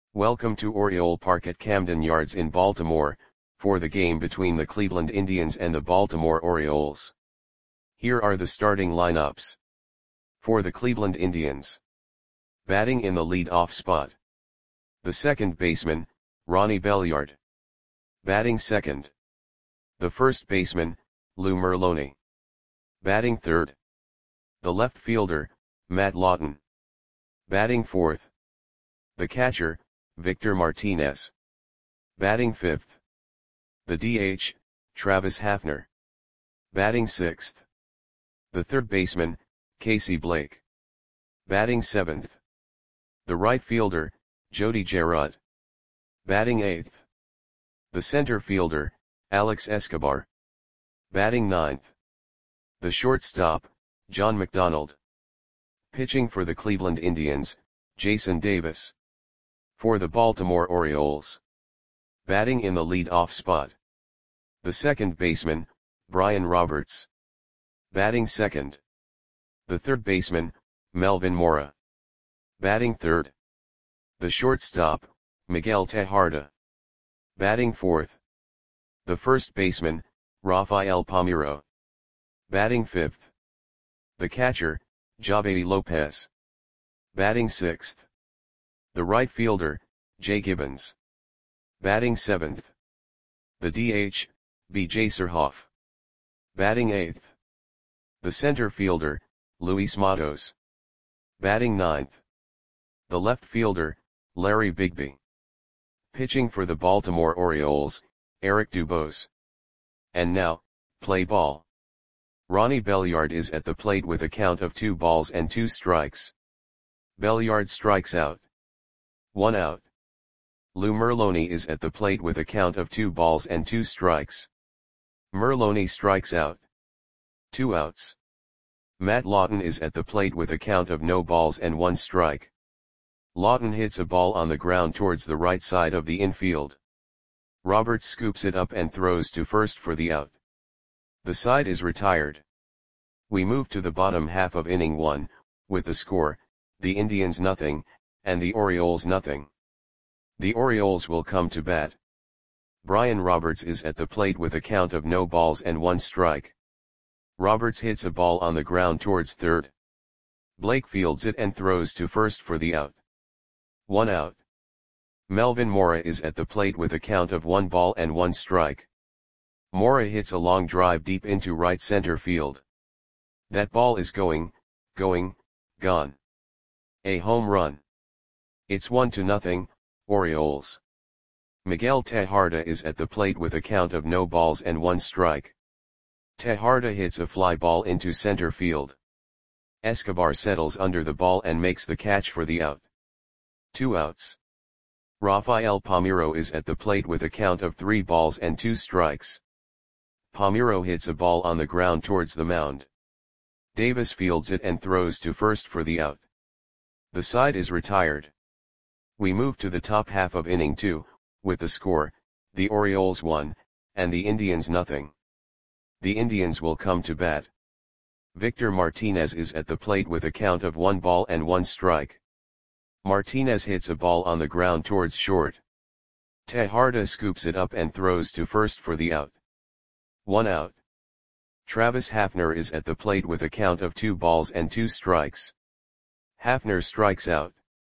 Welcome to Oriole Park at Camden Yards in Baltimore, for the game between the Cleveland Indians and the Baltimore Orioles. Here are the starting lineups. For the Cleveland Indians. Batting in the lead-off spot. The second baseman, Ronnie Belliard. Batting second. The first baseman, Lou Merloni. Batting third. The left fielder, Matt Lawton. Batting fourth. The catcher, Victor Martinez. Batting fifth. The DH, Travis Hafner. Batting sixth. The third baseman, Casey Blake. Batting seventh. The right fielder, Jody Gerard. Batting eighth. The center fielder, Alex Escobar. Batting ninth. The shortstop, John McDonald. Pitching for the Cleveland Indians, Jason Davis. For the Baltimore Orioles. Batting in the lead-off spot. The second baseman, Brian Roberts. Batting second. The third baseman, Melvin Mora. Batting third. The shortstop, Miguel Tejada. Batting fourth. The first baseman, Rafael Palmeiro. Batting fifth. The catcher, Javedi Lopez. Batting sixth. The right fielder, Jay Gibbons. Batting seventh. The DH, B.J. Surhoff. Batting eighth. The center fielder, Luis Matos. Batting ninth. The left fielder, Larry Bigby. Pitching for the Baltimore Orioles, Eric Dubose. And now, play ball. Ronnie Belliard is at the plate with a count of 2 balls and 2 strikes. Belliard strikes out. 1 out. Lou Merloni is at the plate with a count of 2 balls and 2 strikes. Merloni strikes out. 2 outs. Matt Lawton is at the plate with a count of no balls and 1 strike. Lawton hits a ball on the ground towards the right side of the infield. Roberts scoops it up and throws to first for the out. The side is retired. We move to the bottom half of inning 1, with the score, the Indians nothing, and the Orioles nothing. The Orioles will come to bat. Brian Roberts is at the plate with a count of no balls and 1 strike. Roberts hits a ball on the ground towards third. Blake fields it and throws to first for the out. 1 out. Melvin Mora is at the plate with a count of 1 ball and 1 strike. Mora hits a long drive deep into right center field. That ball is going, gone. A home run. It's 1-0, Orioles. Miguel Tejada is at the plate with a count of no balls and 1 strike. Tejada hits a fly ball into center field. Escobar settles under the ball and makes the catch for the out. 2 outs. Rafael Palmeiro is at the plate with a count of 3 balls and 2 strikes. Palmeiro hits a ball on the ground towards the mound. Davis fields it and throws to first for the out. The side is retired. We move to the top half of inning 2, with the score, the Orioles 1, and the Indians nothing. The Indians will come to bat. Victor Martinez is at the plate with a count of 1 ball and 1 strike. Martinez hits a ball on the ground towards short. Tejada scoops it up and throws to first for the out. 1 out. Travis Hafner is at the plate with a count of 2 balls and 2 strikes. Hafner strikes out.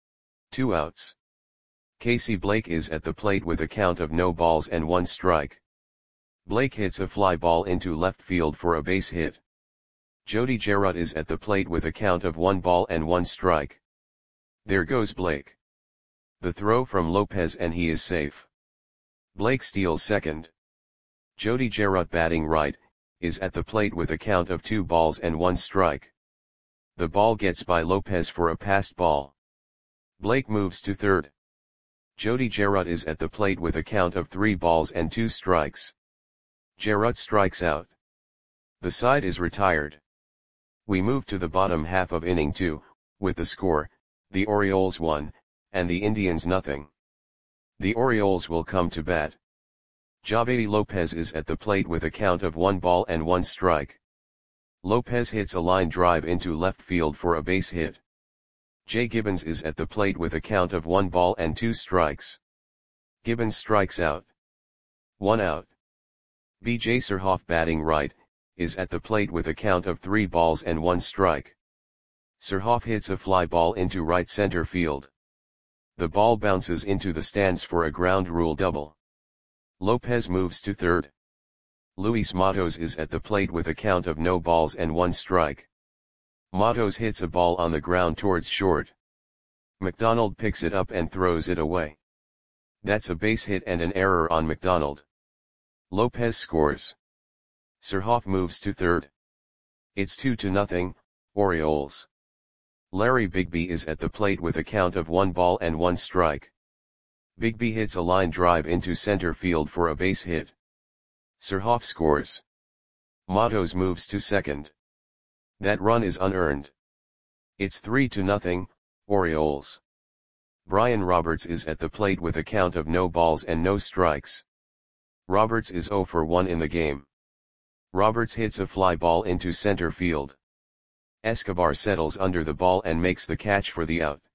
2 outs. Casey Blake is at the plate with a count of no balls and 1 strike. Blake hits a fly ball into left field for a base hit. Jody Gerard is at the plate with a count of 1 ball and 1 strike. There goes Blake. The throw from Lopez and he is safe. Blake steals second. Jody Gerard batting right, is at the plate with a count of 2 balls and 1 strike. The ball gets by Lopez for a passed ball. Blake moves to third. Jody Gerard is at the plate with a count of 3 balls and 2 strikes. Gerard strikes out. The side is retired. We move to the bottom half of inning 2, with the score, the Orioles 1, and the Indians nothing. The Orioles will come to bat. Javedi Lopez is at the plate with a count of 1 ball and 1 strike. Lopez hits a line drive into left field for a base hit. Jay Gibbons is at the plate with a count of 1 ball and 2 strikes. Gibbons strikes out. 1 out. B.J. Surhoff batting right, is at the plate with a count of 3 balls and 1 strike. Surhoff hits a fly ball into right center field. The ball bounces into the stands for a ground rule double. Lopez moves to third. Luis Matos is at the plate with a count of no balls and 1 strike. Matos hits a ball on the ground towards short. McDonald picks it up and throws it away. That's a base hit and an error on McDonald. Lopez scores. Surhoff moves to third. It's 2-0, Orioles. Larry Bigbie is at the plate with a count of 1 ball and 1 strike. Bigbie hits a line drive into center field for a base hit. Surhoff scores. Matos moves to second. That run is unearned. It's 3-0, Orioles. Brian Roberts is at the plate with a count of no balls and no strikes. Roberts is 0 for 1 in the game. Roberts hits a fly ball into center field. Escobar settles under the ball and makes the catch for the out.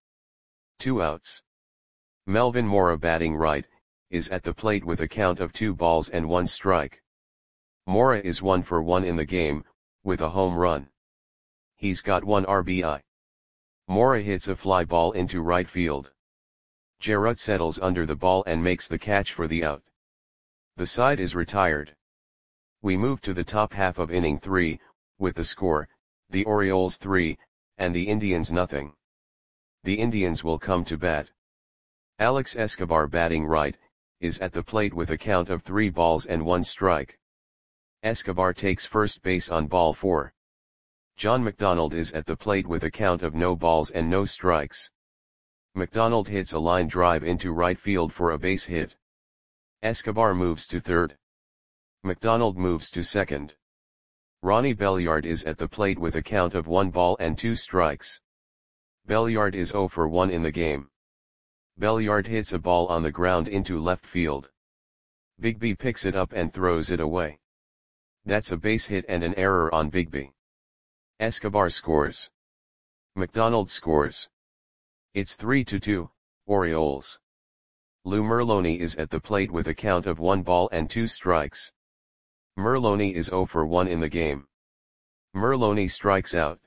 2 outs. Melvin Mora batting right, is at the plate with a count of 2 balls and 1 strike. Mora is 1 for 1 in the game, with a home run. He's got 1 RBI. Mora hits a fly ball into right field. Jarrett settles under the ball and makes the catch for the out. The side is retired. We move to the top half of inning 3, with the score, the Orioles 3, and the Indians nothing. The Indians will come to bat. Alex Escobar batting right, is at the plate with a count of 3 balls and 1 strike. Escobar takes first base on ball 4. John McDonald is at the plate with a count of no balls and no strikes. McDonald hits a line drive into right field for a base hit. Escobar moves to third. McDonald moves to second. Ronnie Belliard is at the plate with a count of 1 ball and 2 strikes. Belliard is 0 for 1 in the game. Belliard hits a ball on the ground into left field. Bigbie picks it up and throws it away. That's a base hit and an error on Bigbie. Escobar scores. McDonald scores. It's 3-2, Orioles. Lou Merloni is at the plate with a count of 1 ball and 2 strikes. Merloni is 0 for 1 in the game. Merloni strikes out.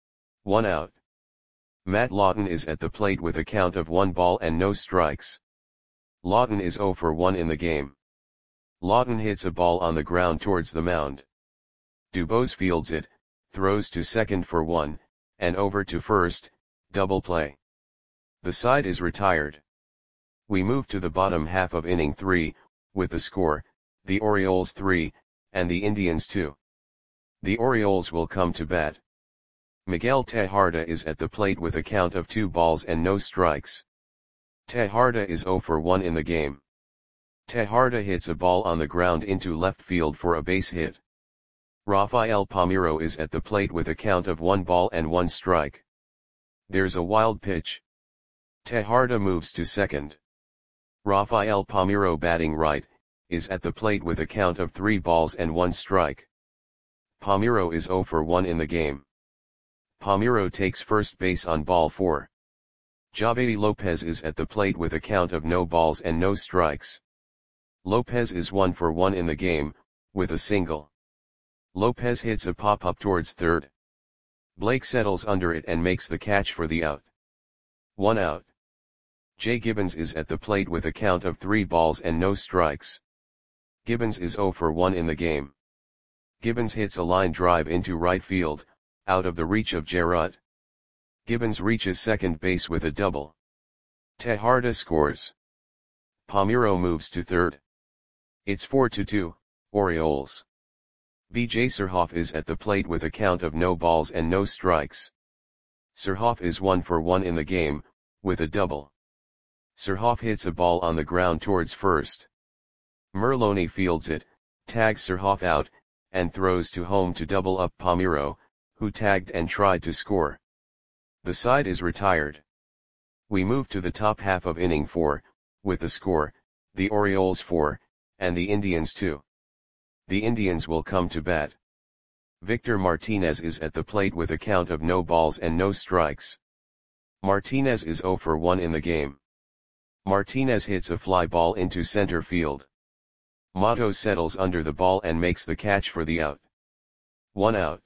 1 out. Matt Lawton is at the plate with a count of 1 ball and no strikes. Lawton is 0 for 1 in the game. Lawton hits a ball on the ground towards the mound. Dubose fields it, throws to second for 1, and over to first, double play. The side is retired. We move to the bottom half of inning 3, with the score, the Orioles 3, and the Indians 2. The Orioles will come to bat. Miguel Tejada is at the plate with a count of 2 balls and no strikes. Tejada is 0 for 1 in the game. Tejada hits a ball on the ground into left field for a base hit. Rafael Palmeiro is at the plate with a count of 1 ball and 1 strike. There's a wild pitch. Tejada moves to second. Rafael Palmeiro batting right, is at the plate with a count of 3 balls and 1 strike. Palmeiro is 0 for 1 in the game. Palmeiro takes first base on ball 4. Javedi Lopez is at the plate with a count of no balls and no strikes. Lopez is 1 for 1 in the game, with a single. Lopez hits a pop-up towards third. Blake settles under it and makes the catch for the out. 1 out. Jay Gibbons is at the plate with a count of 3 balls and no strikes. Gibbons is 0 for 1 in the game. Gibbons hits a line drive into right field, out of the reach of Jarrett. Gibbons reaches second base with a double. Tejada scores. Palmeiro moves to third. It's 4-2, Orioles. B.J. Surhoff is at the plate with a count of no balls and no strikes. Surhoff is 1 for 1 in the game, with a double. Surhoff hits a ball on the ground towards first. Merloni fields it, tags Surhoff out, and throws to home to double up Palmeiro, who tagged and tried to score. The side is retired. We move to the top half of inning 4, with the score, the Orioles 4, and the Indians 2. The Indians will come to bat. Victor Martinez is at the plate with a count of no balls and no strikes. Martinez is 0 for 1 in the game. Martinez hits a fly ball into center field. Matos settles under the ball and makes the catch for the out. 1 out.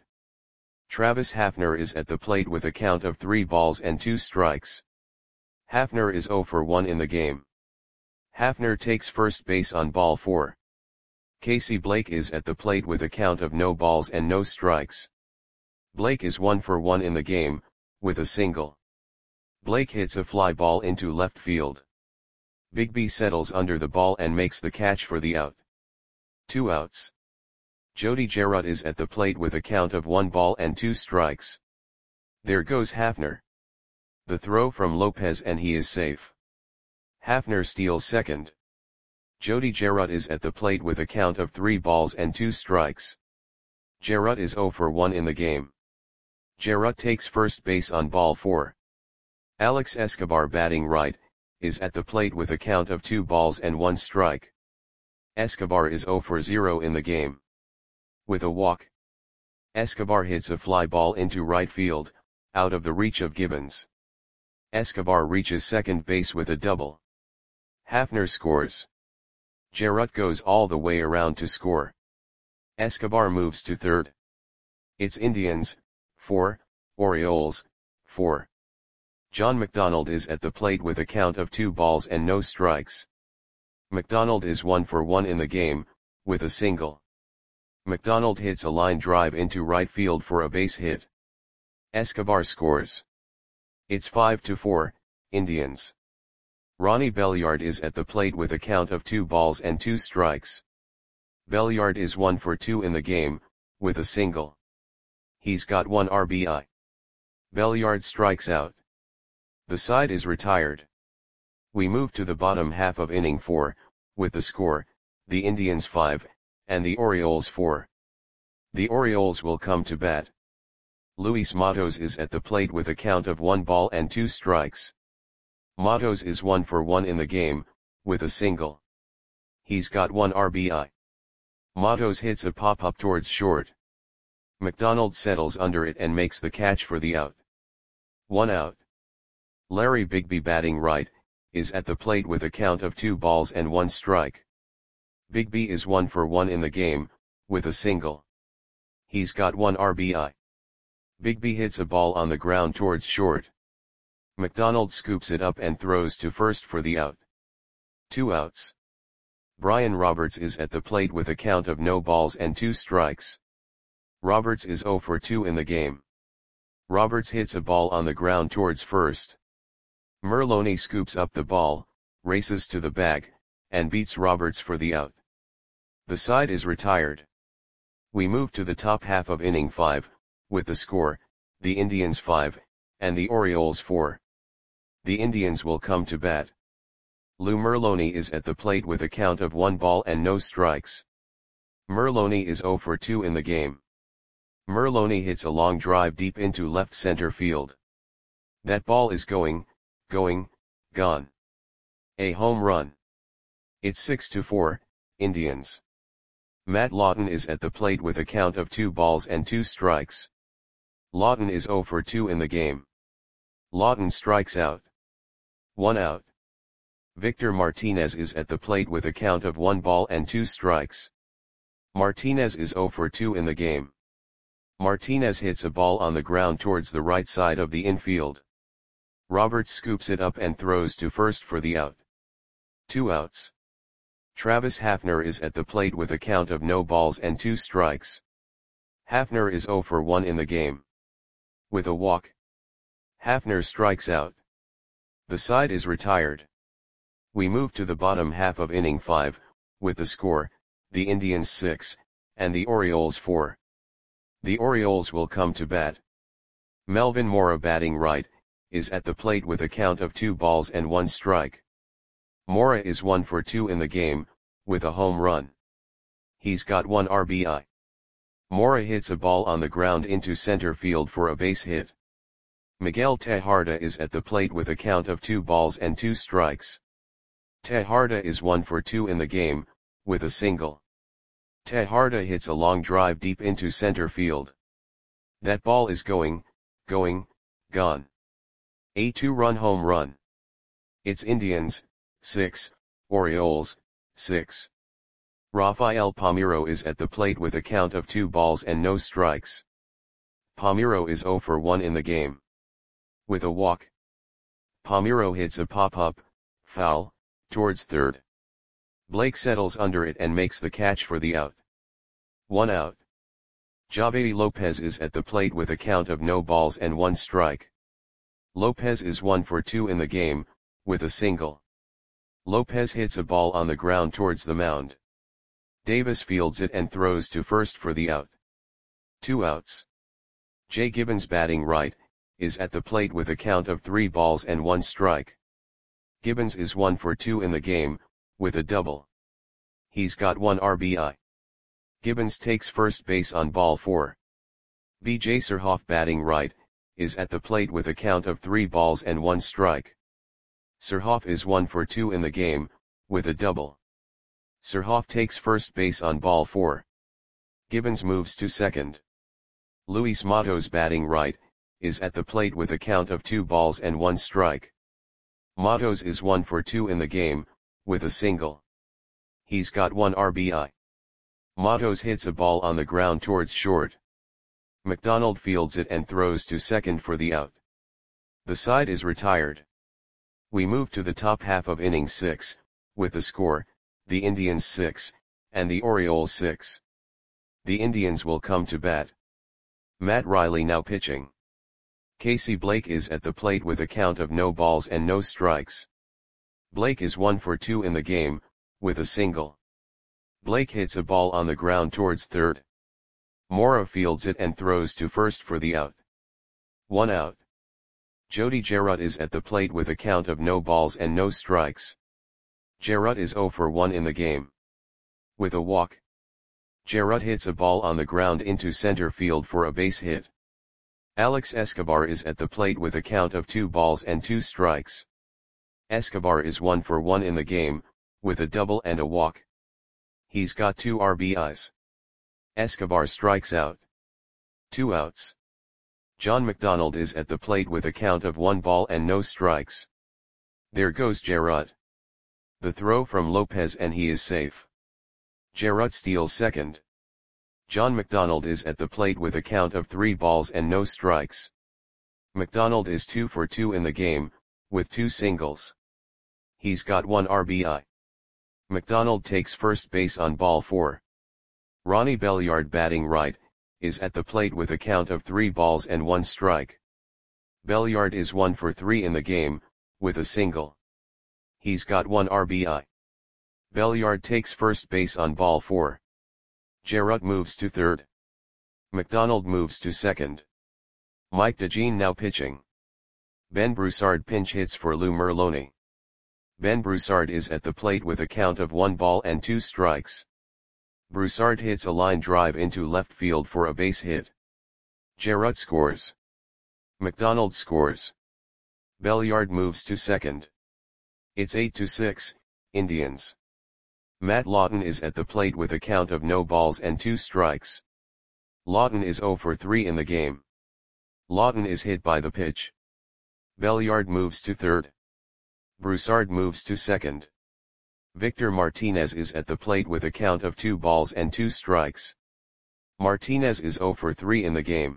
Travis Hafner is at the plate with a count of 3 balls and 2 strikes. Hafner is 0 for 1 in the game. Hafner takes first base on ball 4. Casey Blake is at the plate with a count of no balls and no strikes. Blake is 1 for 1 in the game, with a single. Blake hits a fly ball into left field. Bigby settles under the ball and makes the catch for the out. 2 outs. Jody Gerard is at the plate with a count of 1 ball and 2 strikes. There goes Hafner. The throw from Lopez and he is safe. Hafner steals second. Jody Gerard is at the plate with a count of 3 balls and 2 strikes. Gerard is 0 for 1 in the game. Gerard takes first base on ball 4. Alex Escobar, batting right, is at the plate with a count of 2 balls and 1 strike. Escobar is 0 for 0 in the game. With a walk, Escobar hits a fly ball into right field, out of the reach of Gibbons. Escobar reaches second base with a double. Hafner scores. Gerard goes all the way around to score. Escobar moves to third. It's Indians, 4, Orioles, 4. John McDonald is at the plate with a count of 2 balls and no strikes. McDonald is 1 for 1 in the game, with a single. McDonald hits a line drive into right field for a base hit. Escobar scores. It's 5-4, Indians. Ronnie Belliard is at the plate with a count of 2 balls and 2 strikes. Belliard is 1 for 2 in the game, with a single. He's got 1 RBI. Belliard strikes out. The side is retired. We move to the bottom half of inning 4, with the score, the Indians 5, and the Orioles 4. The Orioles will come to bat. Luis Matos is at the plate with a count of 1 ball and 2 strikes. Matos is 1 for 1 in the game, with a single. He's got 1 RBI. Matos hits a pop-up towards short. McDonald settles under it and makes the catch for the out. 1 out. Larry Bigby, batting right, is at the plate with a count of 2 balls and 1 strike. Bigby is 1 for 1 in the game, with a single. He's got 1 RBI. Bigby hits a ball on the ground towards short. McDonald scoops it up and throws to first for the out. 2 outs. Brian Roberts is at the plate with a count of no balls and 2 strikes. Roberts is 0 for 2 in the game. Roberts hits a ball on the ground towards first. Merloni scoops up the ball, races to the bag, and beats Roberts for the out. The side is retired. We move to the top half of inning 5, with the score, the Indians 5, and the Orioles 4. The Indians will come to bat. Lou Merloni is at the plate with a count of 1 ball and no strikes. Merloni is 0 for 2 in the game. Merloni hits a long drive deep into left center field. That ball is going, gone. A home run. It's 6-4, Indians. Matt Lawton is at the plate with a count of 2 balls and 2 strikes. Lawton is 0 for 2 in the game. Lawton strikes out. 1 out. Victor Martinez is at the plate with a count of 1 ball and 2 strikes. Martinez is 0 for 2 in the game. Martinez hits a ball on the ground towards the right side of the infield. Roberts scoops it up and throws to first for the out. 2 outs. Travis Hafner is at the plate with a count of no balls and 2 strikes. Hafner is 0 for 1 in the game. With a walk, Hafner strikes out. The side is retired. We move to the bottom half of inning 5, with the score, the Indians 6, and the Orioles 4. The Orioles will come to bat. Melvin Mora, batting right, is at the plate with a count of 2 balls and 1 strike. Mora is 1 for 2 in the game, with a home run. He's got 1 RBI. Mora hits a ball on the ground into center field for a base hit. Miguel Tejada is at the plate with a count of 2 balls and 2 strikes. Tejada is 1 for 2 in the game, with a single. Tejada hits a long drive deep into center field. That ball is going, gone. A two-run home run. It's Indians, 6, Orioles, 6. Rafael Palmeiro is at the plate with a count of 2 balls and no strikes. Palmeiro is 0 for 1 in the game. With a walk, Palmeiro hits a pop-up, foul, towards third. Blake settles under it and makes the catch for the out. 1 out. Javedi Lopez is at the plate with a count of no balls and 1 strike. Lopez is 1 for 2 in the game, with a single. Lopez hits a ball on the ground towards the mound. Davis fields it and throws to first for the out. 2 outs. Jay Gibbons, batting right, is at the plate with a count of 3 balls and 1 strike. Gibbons is 1 for 2 in the game, with a double. He's got 1 RBI. Gibbons takes first base on ball 4. B.J. Surhoff, batting right, is at the plate with a count of 3 balls and 1 strike. Surhoff is 1 for 2 in the game, with a double. Surhoff takes first base on ball 4. Gibbons moves to second. Luis Matos, batting right, is at the plate with a count of 2 balls and 1 strike. Matos is 1 for 2 in the game, with a single. He's got 1 RBI. Matos hits a ball on the ground towards short. McDonald fields it and throws to second for the out. The side is retired. We move to the top half of inning 6, with the score, the Indians 6, and the Orioles 6. The Indians will come to bat. Matt Riley now pitching. Casey Blake is at the plate with a count of no balls and no strikes. Blake is 1 for 2 in the game, with a single. Blake hits a ball on the ground towards third. Mora fields it and throws to first for the out. 1 out. Jody Gerut is at the plate with a count of no balls and no strikes. Gerut is 0 for 1 in the game. With a walk, Gerut hits a ball on the ground into center field for a base hit. Alex Escobar is at the plate with a count of 2 balls and 2 strikes. Escobar is 1 for 1 in the game, with a double and a walk. He's got 2 RBIs. Escobar strikes out. 2 outs. John McDonald is at the plate with a count of 1 ball and no strikes. There goes Gerut. The throw from Lopez and he is safe. Gerut steals second. John McDonald is at the plate with a count of 3 balls and no strikes. McDonald is 2 for 2 in the game, with 2 singles. He's got 1 RBI. McDonald takes first base on ball 4. Ronnie Belliard, batting right, is at the plate with a count of 3 balls and 1 strike. Belliard is 1 for 3 in the game, with a single. He's got 1 RBI. Belliard takes first base on ball 4. Gerut moves to third. McDonald moves to second. Mike DeJean now pitching. Ben Broussard pinch hits for Lou Merloni. Ben Broussard is at the plate with a count of 1 ball and 2 strikes. Broussard hits a line drive into left field for a base hit. Gerut scores. McDonald scores. Belliard moves to second. It's 8-6, Indians. Matt Lawton is at the plate with a count of no balls and 2 strikes. Lawton is 0 for 3 in the game. Lawton is hit by the pitch. Belliard moves to third. Broussard moves to second. Victor Martinez is at the plate with a count of 2 balls and 2 strikes. Martinez is 0 for 3 in the game.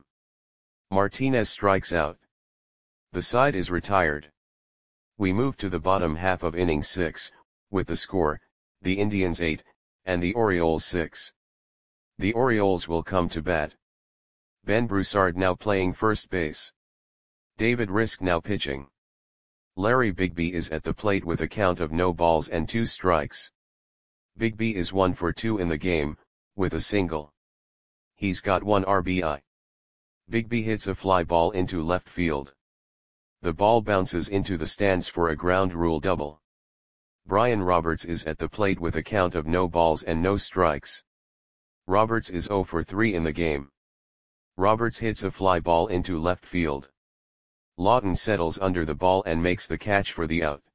Martinez strikes out. The side is retired. We move to the bottom half of inning 6, with the score, the Indians 8, and the Orioles 6. The Orioles will come to bat. Ben Broussard now playing first base. David Risk now pitching. Larry Bigby is at the plate with a count of no balls and 2 strikes. Bigby is 1 for 2 in the game, with a single. He's got 1 RBI. Bigby hits a fly ball into left field. The ball bounces into the stands for a ground rule double. Brian Roberts is at the plate with a count of no balls and no strikes. Roberts is 0 for 3 in the game. Roberts hits a fly ball into left field. Lawton settles under the ball and makes the catch for the out.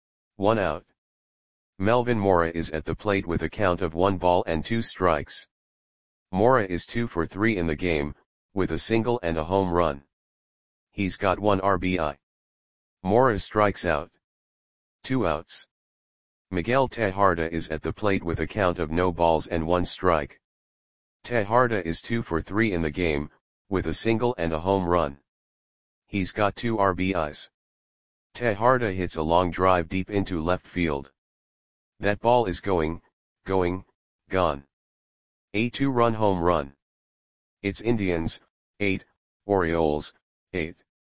1 out. Melvin Mora is at the plate with a count of 1 ball and 2 strikes. Mora is 2 for 3 in the game, with a single and a home run. He's got 1 RBI. Mora strikes out. 2 outs. Miguel Tejada is at the plate with a count of no balls and 1 strike. Tejada is 2 for 3 in the game, with a single and a home run. He's got 2 RBIs. Tejada hits a long drive deep into left field. That ball is going, gone. A 2-run home run. It's Indians, 8, Orioles, 8.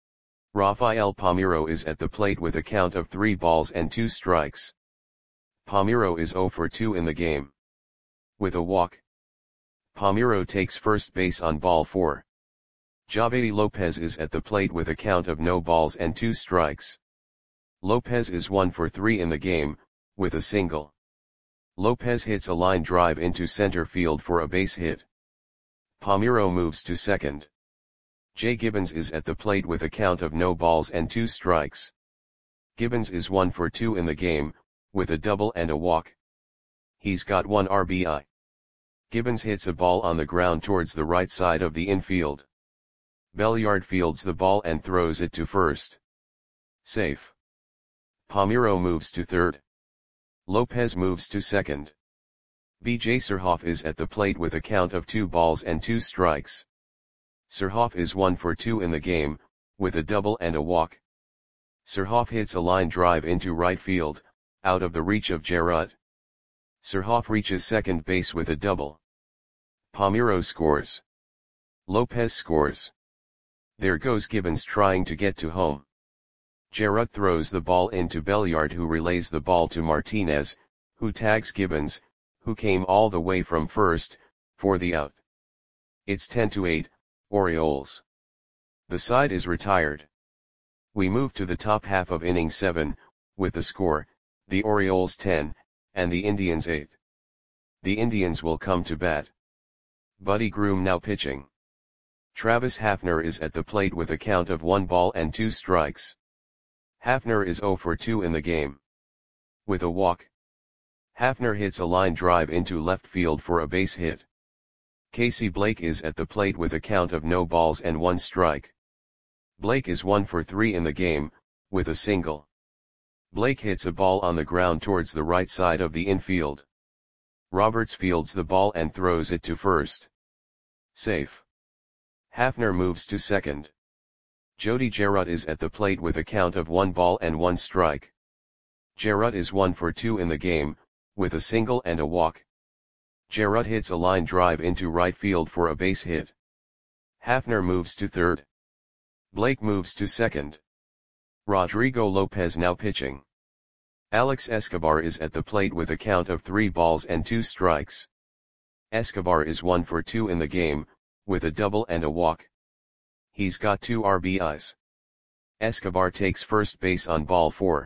Rafael Palmeiro is at the plate with a count of 3 balls and 2 strikes. Palmeiro is 0 for 2 in the game. With a walk. Palmeiro takes first base on ball 4. Javedi Lopez is at the plate with a count of no balls and 2 strikes. Lopez is 1 for 3 in the game, with a single. Lopez hits a line drive into center field for a base hit. Palmeiro moves to second. Jay Gibbons is at the plate with a count of no balls and 2 strikes. Gibbons is 1 for 2 in the game, with a double and a walk. He's got 1 RBI. Gibbons hits a ball on the ground towards the right side of the infield. Belliard fields the ball and throws it to first. Safe. Palmeiro moves to third. Lopez moves to second. B.J. Surhoff is at the plate with a count of 2 balls and 2 strikes. Surhoff is 1 for 2 in the game, with a double and a walk. Surhoff hits a line drive into right field, out of the reach of Jarrett. Surhoff reaches second base with a double. Palmeiro scores. Lopez scores. There goes Gibbons trying to get to home. Jarrett throws the ball into Belliard, who relays the ball to Martinez, who tags Gibbons, who came all the way from first, for the out. It's 10-8, Orioles. The side is retired. We move to the top half of inning 7, with the score, the Orioles 10, and the Indians 8. The Indians will come to bat. Buddy Groom now pitching. Travis Hafner is at the plate with a count of 1 ball and 2 strikes. Hafner is 0 for 2 in the game. With a walk. Hafner hits a line drive into left field for a base hit. Casey Blake is at the plate with a count of no balls and 1 strike. Blake is 1 for 3 in the game, with a single. Blake hits a ball on the ground towards the right side of the infield. Roberts fields the ball and throws it to first. Safe. Hafner moves to second. Jody Jarrett is at the plate with a count of 1 ball and 1 strike. Jarrett is 1 for 2 in the game, with a single and a walk. Jarrett hits a line drive into right field for a base hit. Hafner moves to third. Blake moves to second. Rodrigo Lopez now pitching. Alex Escobar is at the plate with a count of 3 balls and 2 strikes. Escobar is 1 for 2 in the game, with a double and a walk. He's got 2 RBIs. Escobar takes first base on ball 4.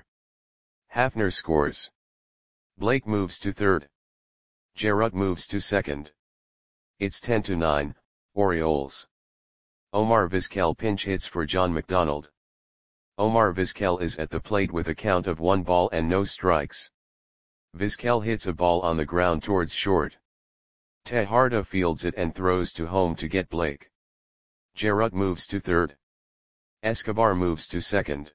Hafner scores. Blake moves to third. Jarrett moves to second. It's 10-9, Orioles. Omar Vizquel pinch hits for John McDonald. Omar Vizquel is at the plate with a count of 1 ball and no strikes. Vizquel hits a ball on the ground towards short. Tejada fields it and throws to home to get Blake. Jarrett moves to third. Escobar moves to second.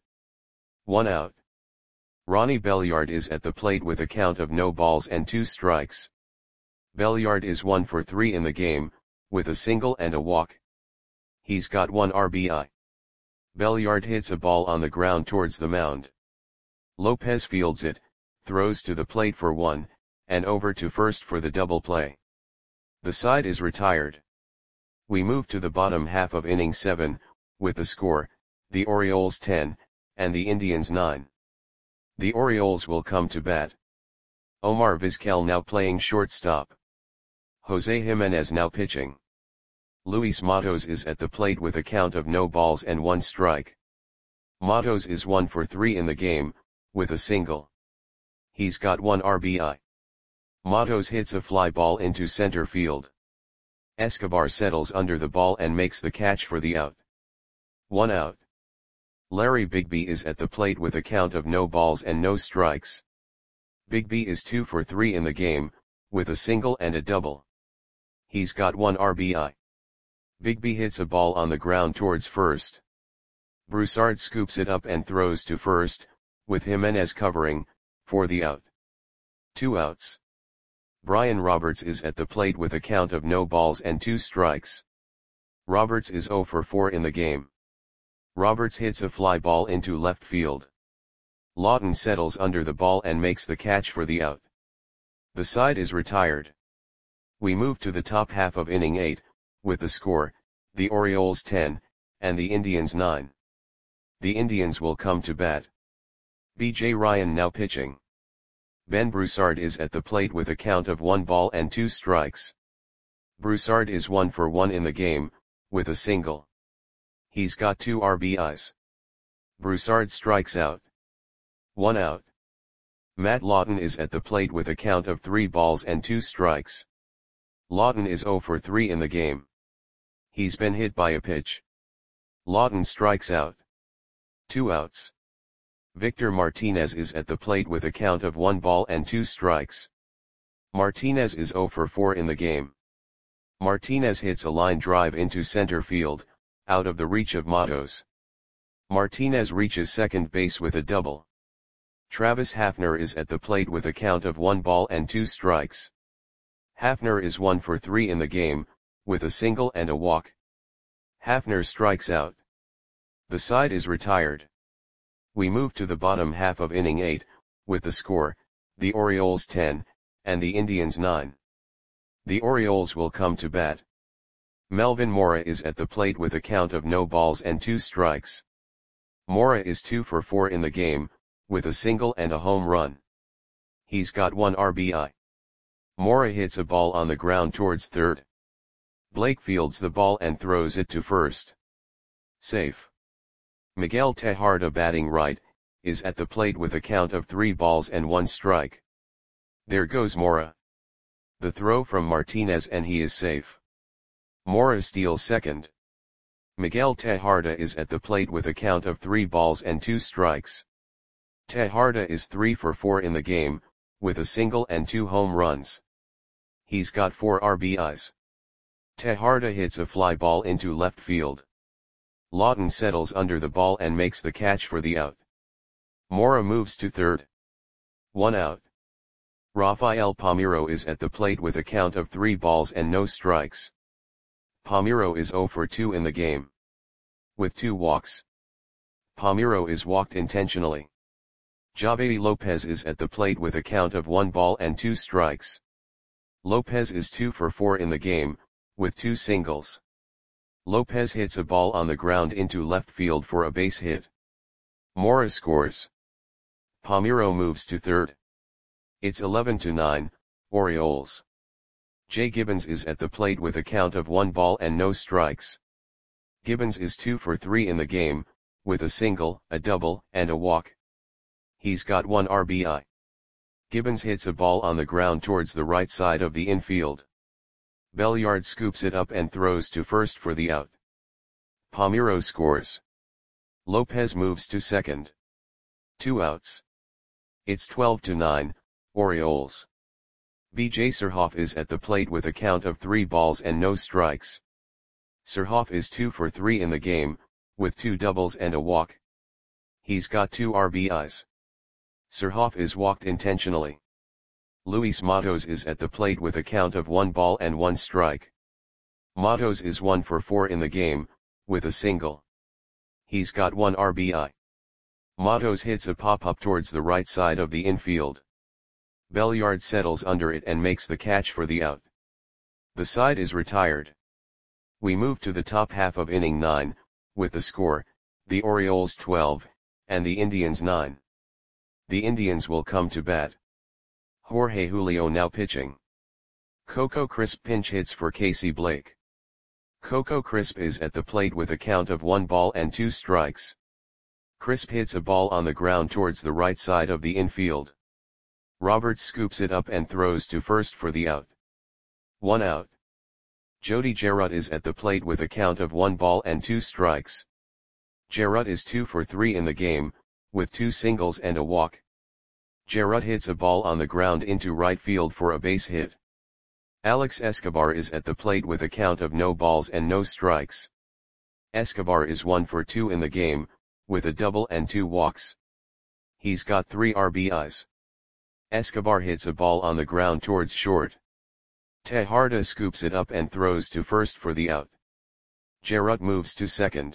1 out. Ronnie Belliard is at the plate with a count of no balls and 2 strikes. Belliard is 1 for 3 in the game, with a single and a walk. He's got 1 RBI. Belliard hits a ball on the ground towards the mound. Lopez fields it, throws to the plate for 1, and over to first for the double play. The side is retired. We move to the bottom half of inning 7, with the score, the Orioles 10, and the Indians 9. The Orioles will come to bat. Omar Vizquel now playing shortstop. Jose Jimenez now pitching. Luis Matos is at the plate with a count of no balls and 1 strike. Matos is 1 for 3 in the game, with a single. He's got 1 RBI. Matos hits a fly ball into center field. Escobar settles under the ball and makes the catch for the out. 1 out. Larry Bigby is at the plate with a count of no balls and no strikes. Bigby is 2 for 3 in the game, with a single and a double. He's got 1 RBI. Bigby hits a ball on the ground towards first. Broussard scoops it up and throws to first, with Jimenez covering, for the out. 2 outs. Brian Roberts is at the plate with a count of no balls and 2 strikes. Roberts is 0 for 4 in the game. Roberts hits a fly ball into left field. Lawton settles under the ball and makes the catch for the out. The side is retired. We move to the top half of inning 8, with the score, the Orioles 10, and the Indians 9. The Indians will come to bat. B.J. Ryan now pitching. Ben Broussard is at the plate with a count of 1 ball and 2 strikes. Broussard is 1 for 1 in the game, with a single. He's got 2 RBIs. Broussard strikes out. 1 out. Matt Lawton is at the plate with a count of 3 balls and 2 strikes. Lawton is 0 for 3 in the game. He's been hit by a pitch. Lawton strikes out. 2 outs. Victor Martinez is at the plate with a count of 1 ball and 2 strikes. Martinez is 0 for 4 in the game. Martinez hits a line drive into center field, out of the reach of Matos. Martinez reaches second base with a double. Travis Hafner is at the plate with a count of 1 ball and 2 strikes. Hafner is 1 for 3 in the game, with a single and a walk. Hafner strikes out. The side is retired. We move to the bottom half of inning 8, with the score, the Orioles 10, and the Indians 9. The Orioles will come to bat. Melvin Mora is at the plate with a count of no balls and 2 strikes. Mora is 2 for 4 in the game, with a single and a home run. He's got 1 RBI. Mora hits a ball on the ground towards third. Blake fields the ball and throws it to first. Safe. Miguel Tejada, batting right, is at the plate with a count of 3 balls and 1 strike. There goes Mora. The throw from Martinez and he is safe. Mora steals second. Miguel Tejada is at the plate with a count of 3 balls and 2 strikes. Tejada is 3 for 4 in the game, with a single and 2 home runs. He's got 4 RBIs. Tejada hits a fly ball into left field. Lawton settles under the ball and makes the catch for the out. Mora moves to third. 1 out. Rafael Palmeiro is at the plate with a count of 3 balls and no strikes. Palmeiro is 0 for 2 in the game. With 2 walks. Palmeiro is walked intentionally. Javi Lopez is at the plate with a count of 1 ball and 2 strikes. Lopez is 2 for 4 in the game, with 2 singles. Lopez hits a ball on the ground into left field for a base hit. Mora scores. Palmeiro moves to third. It's 11-9, Orioles. Jay Gibbons is at the plate with a count of 1 ball and no strikes. Gibbons is 2 for 3 in the game, with a single, a double, and a walk. He's got 1 RBI. Gibbons hits a ball on the ground towards the right side of the infield. Belliard scoops it up and throws to first for the out. Palmeiro scores. Lopez moves to second. 2 outs. It's 12-9, Orioles. B.J. Surhoff is at the plate with a count of 3 balls and no strikes. Surhoff is 2 for 3 in the game, with 2 doubles and a walk. He's got 2 RBIs. Surhoff is walked intentionally. Luis Matos is at the plate with a count of 1 ball and 1 strike. Matos is 1 for 4 in the game, with a single. He's got 1 RBI. Matos hits a pop-up towards the right side of the infield. Belliard settles under it and makes the catch for the out. The side is retired. We move to the top half of inning 9, with the score, the Orioles 12, and the Indians 9. The Indians will come to bat. Jorge Julio now pitching. Coco Crisp pinch hits for Casey Blake. Coco Crisp is at the plate with a count of 1 ball and 2 strikes. Crisp hits a ball on the ground towards the right side of the infield. Roberts scoops it up and throws to first for the out. 1 out. Jody Gerard is at the plate with a count of 1 ball and 2 strikes. Gerard is 2 for 3 in the game, with 2 singles and a walk. Gerard hits a ball on the ground into right field for a base hit. Alex Escobar is at the plate with a count of no balls and no strikes. Escobar is 1 for 2 in the game, with a double and 2 walks. He's got 3 RBIs. Escobar hits a ball on the ground towards short. Tejada scoops it up and throws to first for the out. Jarrett moves to second.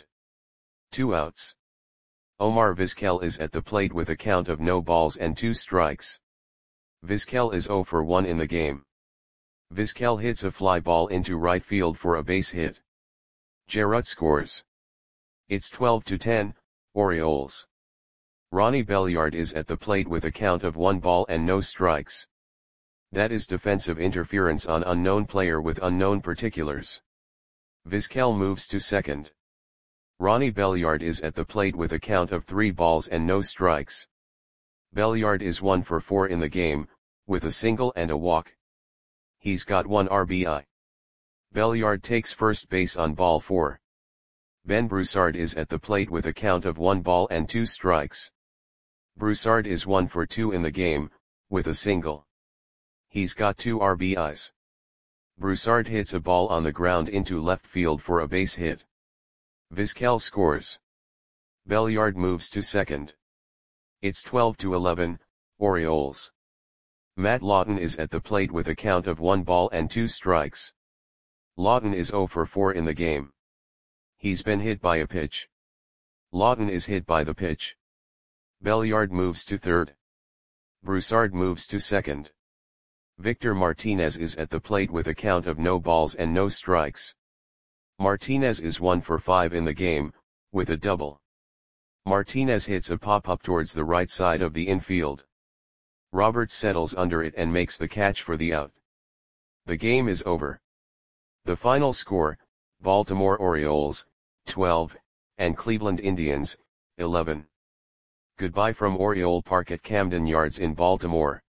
2 outs. Omar Vizquel is at the plate with a count of no balls and 2 strikes. Vizquel is 0 for 1 in the game. Vizquel hits a fly ball into right field for a base hit. Jarrett scores. It's 12-10, Orioles. Ronnie Belliard is at the plate with a count of 1 ball and no strikes. That is defensive interference on unknown player with unknown particulars. Vizquel moves to second. Ronnie Belliard is at the plate with a count of 3 balls and no strikes. Belliard is 1 for 4 in the game, with a single and a walk. He's got 1 RBI. Belliard takes first base on ball 4. Ben Broussard is at the plate with a count of 1 ball and 2 strikes. Broussard is 1 for 2 in the game, with a single. He's got 2 RBIs. Broussard hits a ball on the ground into left field for a base hit. Vizquel scores. Belliard moves to second. It's 12-11, Orioles. Matt Lawton is at the plate with a count of 1 ball and 2 strikes. Lawton is 0 for 4 in the game. He's been hit by a pitch. Lawton is hit by the pitch. Belliard moves to third. Broussard moves to second. Victor Martinez is at the plate with a count of no balls and no strikes. Martinez is 1 for 5 in the game, with a double. Martinez hits a pop-up towards the right side of the infield. Roberts settles under it and makes the catch for the out. The game is over. The final score, Baltimore Orioles, 12, and Cleveland Indians, 11. Goodbye from Oriole Park at Camden Yards in Baltimore.